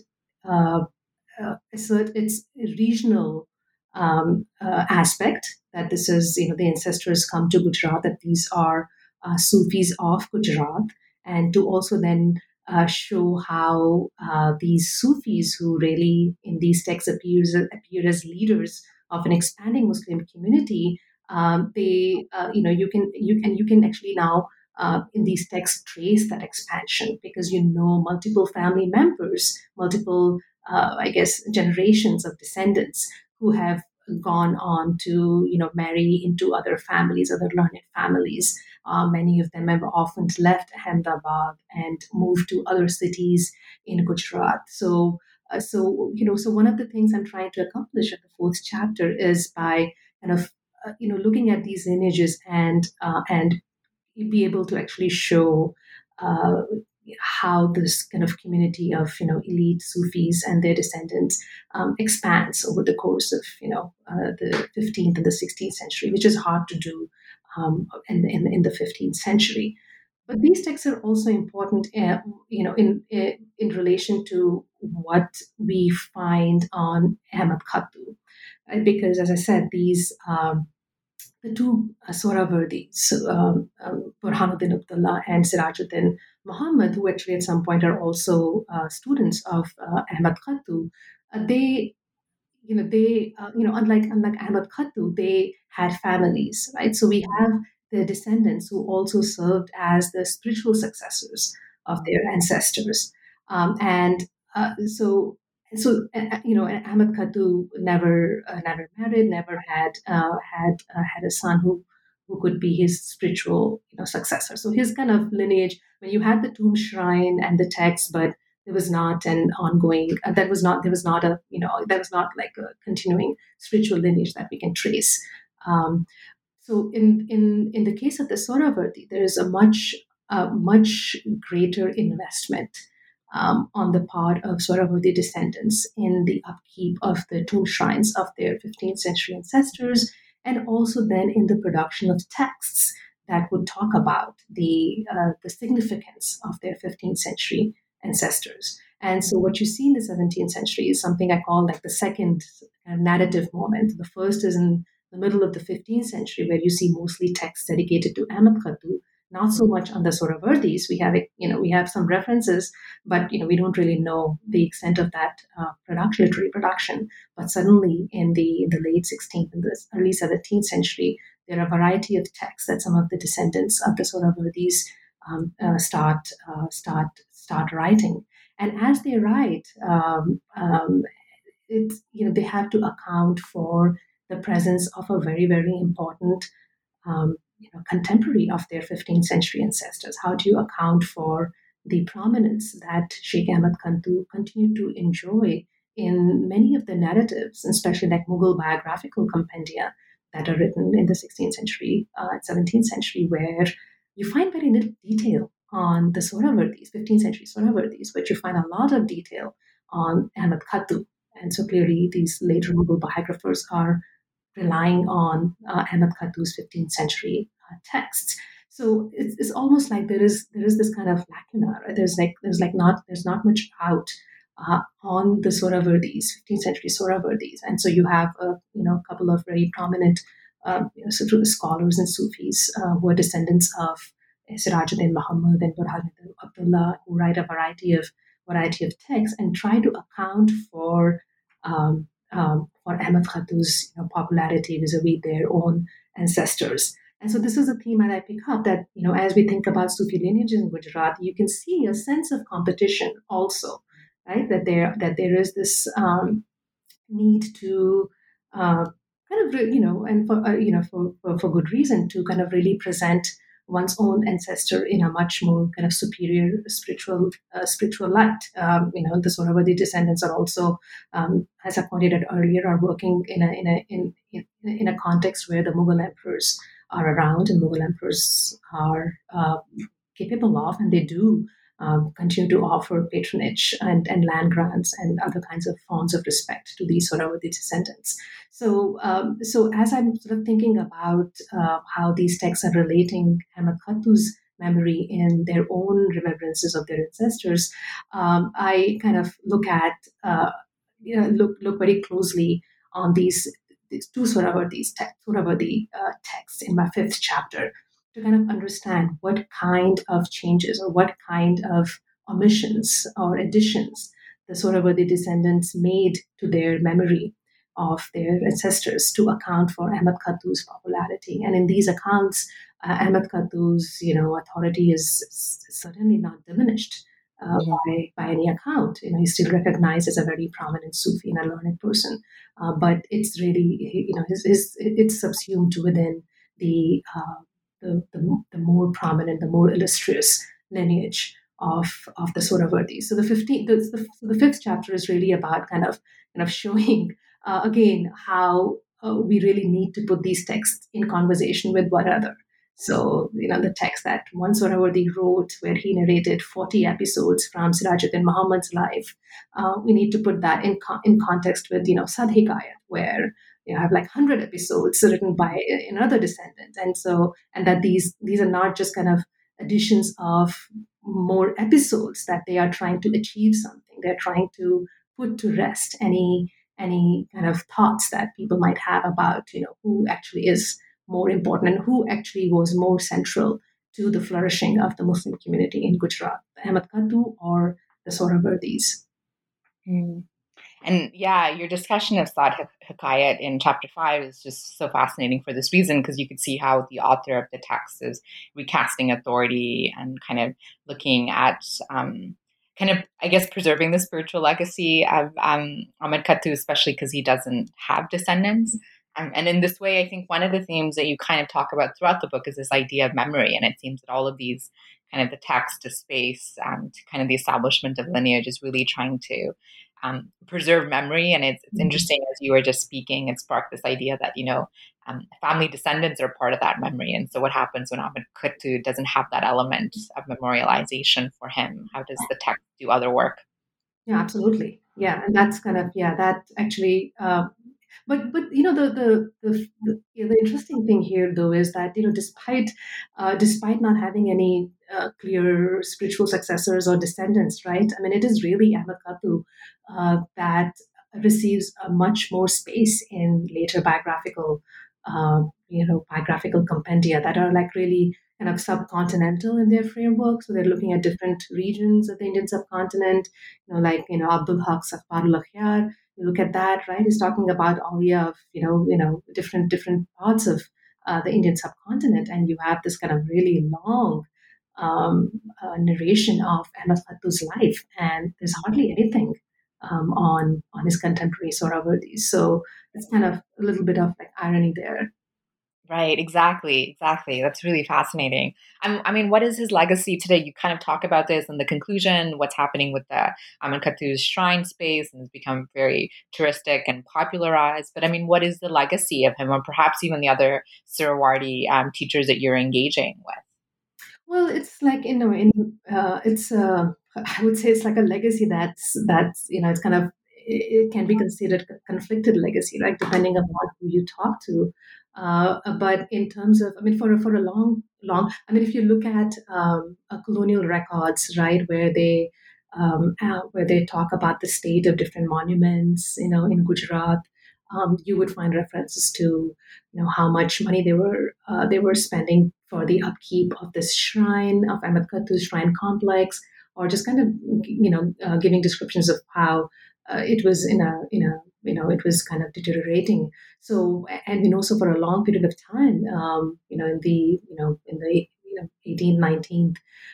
[SPEAKER 6] its regional aspect, that this is, the ancestors come to Gujarat, that these are Sufis of Gujarat, and to also then show how these Sufis, who really in these texts appear as leaders of an expanding Muslim community, you can actually now in these texts trace that expansion, because multiple family members, multiple generations of descendants who have gone on to marry into other families, other learned families. Many of them have often left Ahmedabad and moved to other cities in Gujarat. So one of the things I'm trying to accomplish at the fourth chapter is by kind of looking at these lineages and be able to actually show how this kind of community of elite Sufis and their descendants expands over the course of the 15th and the 16th century, which is hard to do in the 15th century. But these texts are also important, in relation to what we find on Ahmad Khattu, right? Because, as I said, these the two Suhrawardis, Burhanuddin Abdullah and Sirajuddin Muhammad, who actually at some point are also students of Ahmad Khattu, unlike Ahmad Khattu, they had families, right? So we have the descendants who also served as the spiritual successors of their ancestors, and Ahmad Khattu never married, never had a son who could be his spiritual successor. So his kind of lineage, when you had the tomb shrine and the text, but there was not an ongoing. There was not like a continuing spiritual lineage that we can trace. So in the case of the Suhrawardi, there is a much greater investment on the part of Suhrawardi descendants in the upkeep of the tomb shrines of their 15th century ancestors, and also then in the production of texts that would talk about the significance of their 15th century ancestors. And so what you see in the 17th century is something I call like the second narrative moment. The first is in the middle of the 15th century, where you see mostly texts dedicated to Ahmed Khattu, not so much on the Sohrawardis. We have some references, but we don't really know the extent of that literary production. But suddenly, in the late 16th and the early 17th century, there are a variety of texts that some of the descendants of the Sohrawardis start writing. And as they write, they have to account for the presence of a very, very important contemporary of their 15th century ancestors. How do you account for the prominence that Sheikh Ahmed Khattu continued to enjoy in many of the narratives, especially like Mughal biographical compendia that are written in the 16th century, 17th century, where you find very little detail on the Sohrawardis, 15th century Sohrawardis, but you find a lot of detail on Ahmed Khattu. And so clearly these later Mughal biographers are relying on Ahmed Khattu's 15th century texts. So it's almost like there is this kind of lacuna. Right? There's not much out on the Sohrawardis, 15th century Sohrawardis, and so you have a couple of very prominent scholars and Sufis who are descendants of Sirajuddin Muhammad and Burhanuddin Abdullah, who write a variety of texts and try to account for Ahmed Khattu's popularity vis-a-vis their own ancestors. And so this is a theme that I pick up, that as we think about Sufi lineages in Gujarat, you can see a sense of competition also, right? That there is this need to kind of and for good reason, to kind of really present one's own ancestor in a much more kind of superior spiritual light. The Sohrawardi descendants are also, as I pointed out earlier, are working in a context where the Mughal emperors are around, and Mughal emperors are capable of, and they do continue to offer patronage and land grants and other kinds of forms of respect to these Sohrawardi descendants. So as I'm sort of thinking about how these texts are relating Ahmed Khattu's memory in their own remembrances of their ancestors, I kind of look very closely on these two Sohrawardi texts in my 5th chapter, to kind of understand what kind of changes or what kind of omissions or additions the Sohrawardi descendants made to their memory of their ancestors to account for Ahmed Khattu's popularity. And in these accounts, Ahmed Khattu's authority is certainly not diminished by any account. He's still recognized as a very prominent Sufi and a learned person, but it's really it's subsumed within the more prominent, the more illustrious lineage of the Sohrawardis. So the 5th chapter is really about kind of showing again how we really need to put these texts in conversation with one another. So the text that one Sohrawardi wrote, where he narrated 40 episodes from Sirajuddin Muhammad's life, we need to put that in context with Sad Hikayat, where you have like 100 episodes written by another descendant. And that these are not just kind of additions of more episodes, that they are trying to achieve something. They're trying to put to rest any kind of thoughts that people might have about, who actually is more important and who actually was more central to the flourishing of the Muslim community in Gujarat, Ahmed Khattu or the Sohrawardis.
[SPEAKER 7] Mm. And yeah, your discussion of Sad Hikayat in chapter 5 is just so fascinating for this reason, because you could see how the author of the text is recasting authority and kind of looking at preserving the spiritual legacy of Ahmed Khattu, especially because he doesn't have descendants. And in this way, I think one of the themes that you kind of talk about throughout the book is this idea of memory. And it seems that all of these kind of the text to space to kind of the establishment of lineage is really trying to preserve memory. And it's interesting, as you were just speaking, it sparked this idea that, family descendants are part of that memory. And so what happens when Ahmed Khattu doesn't have that element of memorialization for him? How does the text do other work?
[SPEAKER 6] Yeah, absolutely. Yeah. And that's kind of, that actually But the interesting thing here though is that despite not having any clear spiritual successors or descendants, right? I mean, it is really Ahmed Khatu that receives a much more space in later biographical compendia that are like really kind of subcontinental in their framework. So they're looking at different regions of the Indian subcontinent, Abdul Haq Safarul Akhyar. You look at that, right? He's talking about Aulia of, different parts of the Indian subcontinent. And you have this kind of really long narration of Ahmed Khatu's life. And there's hardly anything on his contemporary Sohrawardi. So it's kind of a little bit of like irony there.
[SPEAKER 7] Right, exactly. That's really fascinating. I mean, what is his legacy today? You kind of talk about this in the conclusion, what's happening with the Ahmed Khatu's shrine space, and it's become very touristic and popularized. But I mean, what is the legacy of him, or perhaps even the other Suhrawardi teachers that you're engaging with?
[SPEAKER 6] Well, it's like, I would say it's like a legacy it's kind of, it can be considered a conflicted legacy, right? Depending upon who you talk to. But in terms of, I mean, for a long, I mean, if you look at colonial records, right, where they talk about the state of different monuments, in Gujarat, you would find references to, how much money they were spending for the upkeep of this shrine of Ahmed Khatu's shrine complex, or just kind of, giving descriptions of how it was it was kind of deteriorating. So, and so for a long period of time, in the 18th, 19th,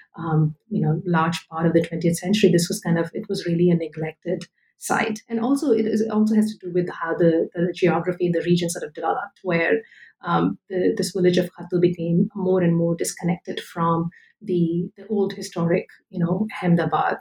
[SPEAKER 6] large part of the 20th century, it was really a neglected site. And also it also has to do with how the geography in the region sort of developed, where this village of Khatu became more and more disconnected from the old historic, Ahmedabad.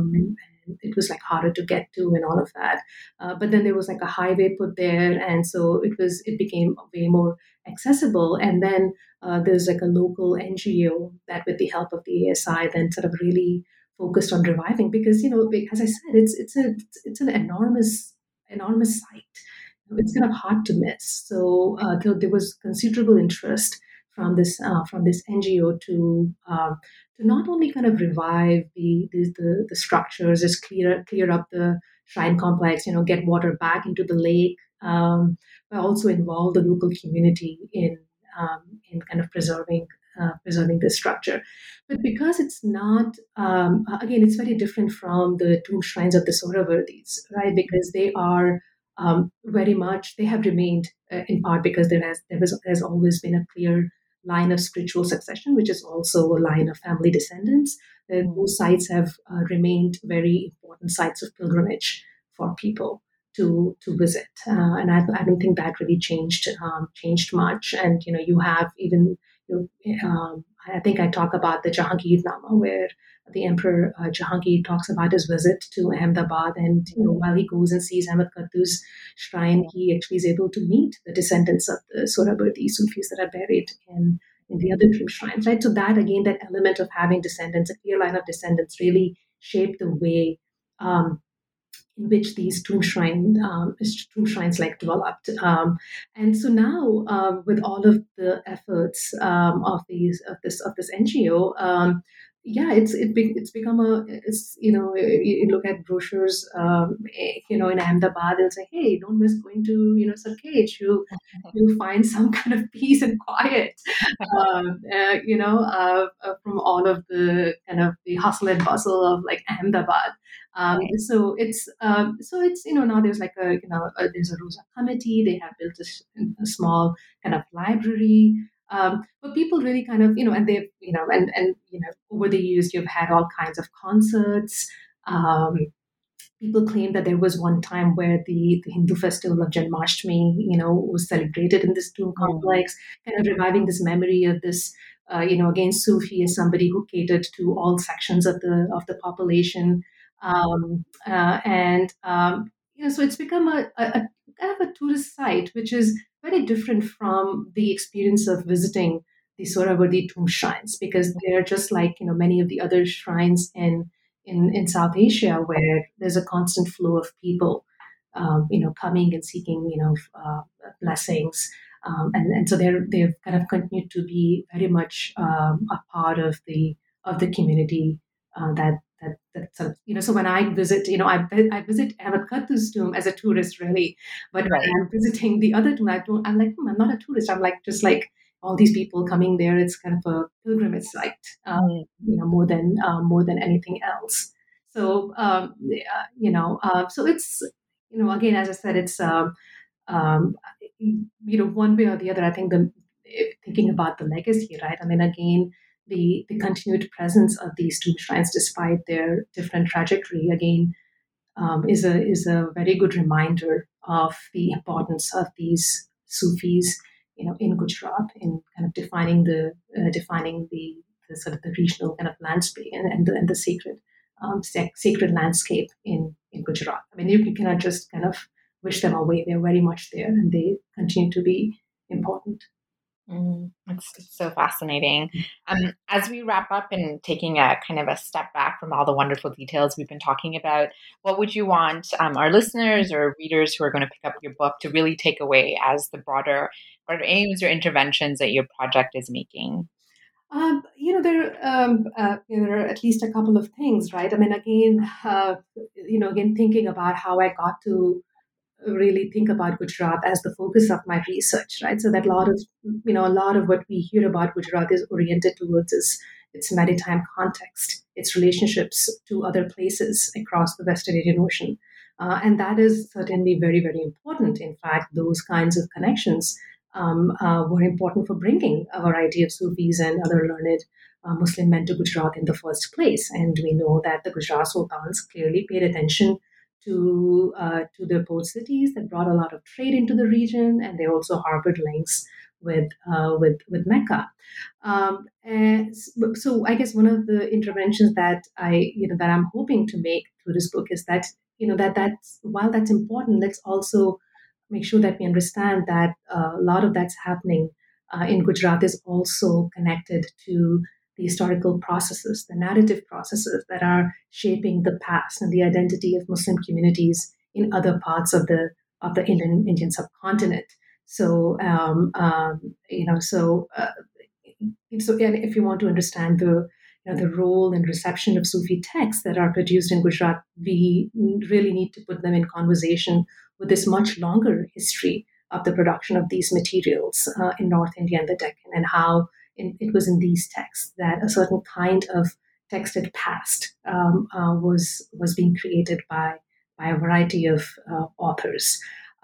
[SPEAKER 6] It was like harder to get to and all of that. But then there was like a highway put there. And so it became way more accessible. And then there's like a local NGO that, with the help of the ASI, then sort of really focused on reviving, because, as I said, it's an enormous site. It's kind of hard to miss. So there was considerable interest from this NGO to not only kind of revive the structures, just clear up the shrine complex, get water back into the lake, but also involve the local community in kind of preserving this structure. But because it's not, again, it's very different from the tomb shrines of the Sohrawardis, right? Because they are very much, they have remained in part because there's always been a clear line of spiritual succession, which is also a line of family descendants. Those sites have remained very important sites of pilgrimage for people to visit, and I don't think that really changed much. And you have even, I think I talk about the Jahangirnama, where the Emperor Jahangir talks about his visit to Ahmedabad, and while he goes and sees Ahmed Khatu's shrine, he actually is able to meet the descendants of the Sohrawardi Sufis that are buried in the other tomb shrines, right? So that, again, that element of having descendants, a clear line of descendants, really shaped the way in which these tomb shrines like developed. And so now, with all of the efforts of this NGO, it's become you look at brochures in Ahmedabad and say, hey, don't miss going to Sarkej. You find some kind of peace and quiet from all of the kind of the hustle and bustle of like Ahmedabad. So it's now there's like there's a Rosa committee. They have built a small kind of library. But people really kind of, and they've, and over the years, you've had all kinds of concerts. People claim that there was one time where the Hindu festival of Janmashtami, was celebrated in this tomb complex, kind of reviving this memory of this, again, Sufi as somebody who catered to all sections of the population. So it's become a kind of a tourist site, which is very different from the experience of visiting the Sohrawardi tomb shrines, because they're just like many of the other shrines in South Asia, where there's a constant flow of people coming and seeking, blessings. And so they've kind of continued to be very much a part of the community that sort of, so when I visit, I visit Ahmed Khattu's tomb as a tourist, really, but
[SPEAKER 7] Right.
[SPEAKER 6] when I'm visiting the other tomb, I'm like, I'm not a tourist. I'm like just like all these people coming there. It's kind of a pilgrimage site, more than anything else. So so it's again, as I said, it's um, one way or the other. I think thinking about the legacy, right? I mean, again, the continued presence of these two shrines, despite their different trajectory, again, is a very good reminder of the importance of these Sufis, in Gujarat, in kind of defining the sort of the regional kind of landscape and the sacred landscape in Gujarat. I mean, you cannot just kind of wish them away. They're very much there, and they continue to be important.
[SPEAKER 7] It's so fascinating. As we wrap up and taking a kind of a step back from all the wonderful details we've been talking about, what would you want our listeners or readers who are going to pick up your book to really take away as the broader aims or interventions that your project is making?
[SPEAKER 6] There are at least a couple of things, right? I mean, again, thinking about how I got to really think about Gujarat as the focus of my research, right? So that a lot of what we hear about Gujarat is oriented towards its maritime context, its relationships to other places across the Western Indian Ocean. And that is certainly very, very important. In fact, those kinds of connections were important for bringing a variety of Sufis and other learned Muslim men to Gujarat in the first place. And we know that the Gujarat sultans clearly paid attention to their port cities that brought a lot of trade into the region, and they also harbored links with Mecca. And so I guess one of the interventions that I'm hoping to make through this book is that that's while that's important, let's also make sure that we understand that a lot of that's happening in Gujarat is also connected to the historical processes, the narrative processes that are shaping the past and the identity of Muslim communities in other parts of the Indian subcontinent. So, and if you want to understand the role and reception of Sufi texts that are produced in Gujarat, we really need to put them in conversation with this much longer history of the production of these materials in North India and the Deccan, and how it was in these texts that a certain kind of texted past was being created by a variety of authors.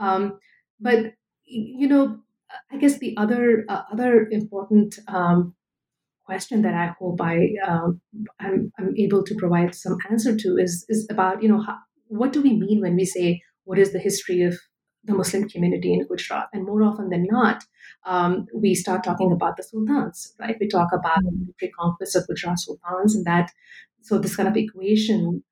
[SPEAKER 6] But I guess the other important question that I hope I'm able to provide some answer to is about what do we mean when we say what is the history of the Muslim community in Gujarat? And more often than not, we start talking about the sultans, right? We talk about the military conquest of Gujarat sultans, and so this kind of equation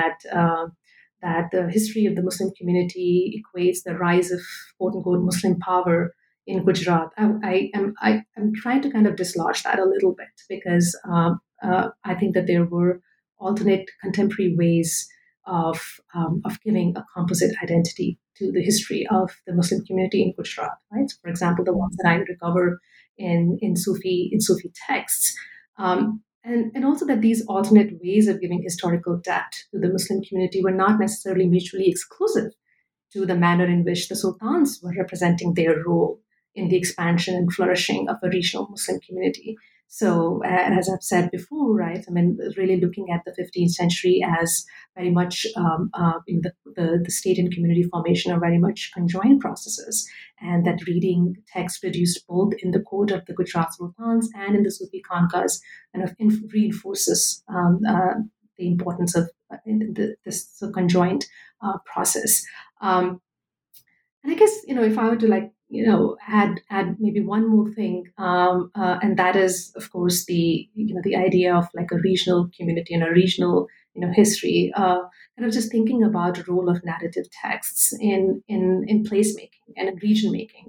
[SPEAKER 6] that the history of the Muslim community equates the rise of quote unquote Muslim power in Gujarat. I'm trying to kind of dislodge that a little bit, because I think that there were alternate contemporary ways of giving a composite identity to the history of the Muslim community in Gujarat. Right, so for example, the ones that I recover in Sufi texts, and also that these alternate ways of giving historical depth to the Muslim community were not necessarily mutually exclusive to the manner in which the sultans were representing their role in the expansion and flourishing of a regional Muslim community. So, and as I've said before, right, I mean, really looking at the 15th century as very much in the state and community formation are very much conjoined processes, and that reading texts produced both in the court of the Gujarat sultans and in the Sufi khanqahs kind of reinforces the importance of this conjoined process. And I guess, if I were to add maybe one more thing, and that is, of course, the idea of like a regional community and a regional history. Kind of just thinking about the role of narrative texts in placemaking and in region making.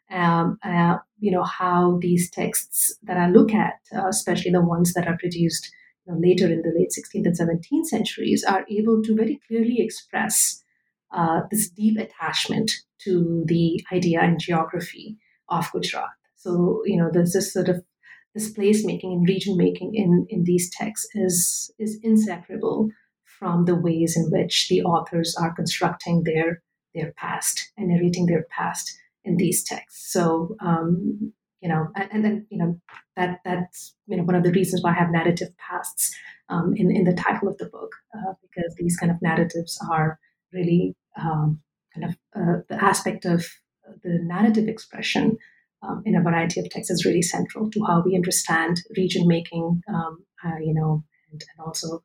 [SPEAKER 6] How these texts that I look at, especially the ones that are produced later in the late 16th and 17th centuries, are able to very clearly express this deep attachment to the idea and geography of Gujarat. So, there's this sort of this place making and region making in these texts is inseparable from the ways in which the authors are constructing their past and narrating their past in these texts. So, and then that's one of the reasons why I have narrative pasts in the title of the book, because these kind of narratives are really the aspect of the narrative expression in a variety of texts is really central to how we understand region making, and also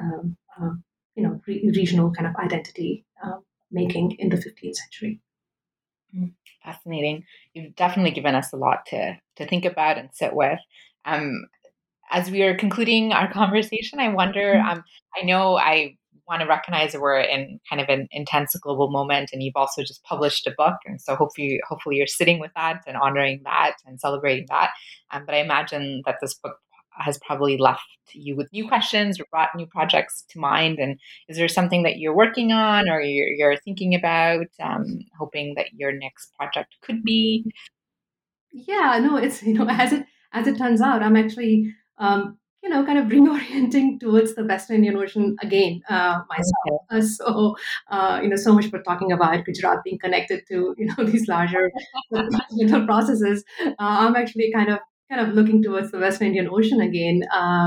[SPEAKER 6] regional kind of identity making in the 15th century.
[SPEAKER 7] Fascinating. You've definitely given us a lot to think about and sit with. As we are concluding our conversation, I wonder, I know I want to recognize that we're in kind of an intense global moment, and you've also just published a book. And so hopefully you're sitting with that and honoring that and celebrating that. But I imagine that this book has probably left you with new questions or brought new projects to mind. And is there something that you're working on or you're thinking about, hoping that your next project could be?
[SPEAKER 6] Yeah, no, it's, as it turns out, I'm actually, kind of reorienting towards the Western Indian Ocean again myself. So much for talking about Gujarat being connected to, these larger processes. I'm actually kind of looking towards the Western Indian Ocean again.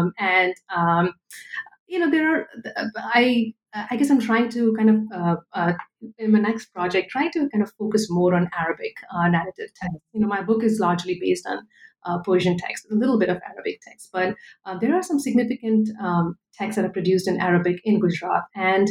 [SPEAKER 6] I guess I'm trying to kind of, in my next project, try to kind of focus more on Arabic narrative text. My book is largely based on Persian text, a little bit of Arabic text, but there are some significant texts that are produced in Arabic in Gujarat and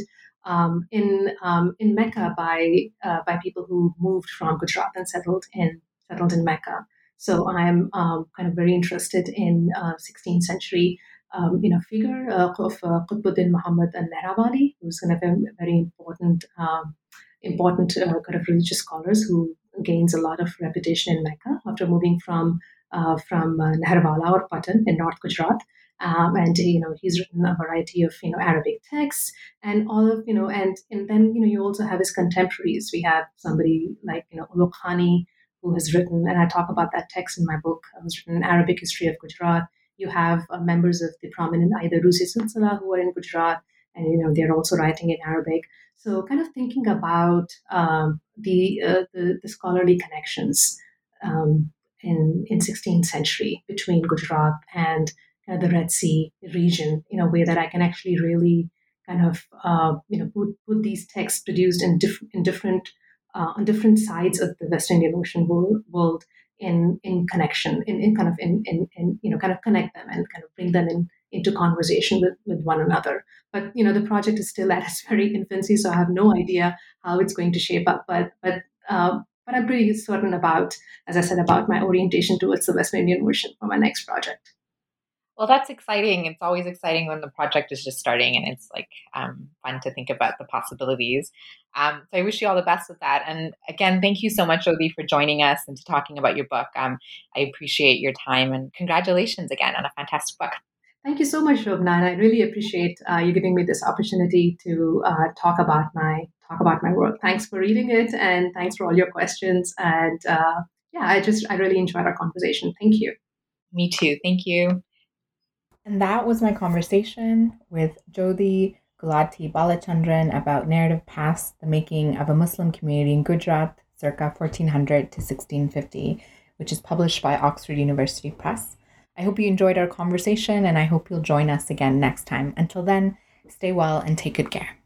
[SPEAKER 6] in Mecca by people who moved from Gujarat and settled in Mecca. So I'm kind of very interested in 16th century figure of Qutbuddin Muhammad al-Mehrawali, who's kind of a very important kind of religious scholars who gains a lot of reputation in Mecca after moving from Naharwala or Patan in North Gujarat. And he's written a variety of Arabic texts and all of and then you also have his contemporaries. We have somebody like Ulugh Khani, who has written, and I talk about that text in my book, who's written an Arabic history of Gujarat. You have members of the prominent Aidarusi Silsila who are in Gujarat, and they're also writing in Arabic. So kind of thinking about the scholarly connections in 16th century between Gujarat and the Red Sea region in a way that I can actually really kind of put these texts produced in different on different sides of the West Indian Ocean world in connection, in kind of connect them and kind of bring them into conversation with one another. But the project is still at its very infancy, so I have no idea how it's going to shape up. But I'm pretty certain about, as I said, about my orientation towards the West Indian Ocean for my next project.
[SPEAKER 7] Well, that's exciting. It's always exciting when the project is just starting, and it's like fun to think about the possibilities. So I wish you all the best with that. And again, thank you so much, Jyoti, for joining us and to talking about your book. I appreciate your time, and congratulations again on a fantastic book.
[SPEAKER 6] Thank you so much, Shobna, and I really appreciate you giving me this opportunity to talk about my work. Thanks for reading it, and thanks for all your questions. And I really enjoyed our conversation. Thank you.
[SPEAKER 7] Me too. Thank you.
[SPEAKER 5] And that was my conversation with Jyoti Gulati Balachandran about Narrative Past, the Making of a Muslim Community in Gujarat, circa 1400 to 1650, which is published by Oxford University Press. I hope you enjoyed our conversation, and I hope you'll join us again next time. Until then, stay well and take good care.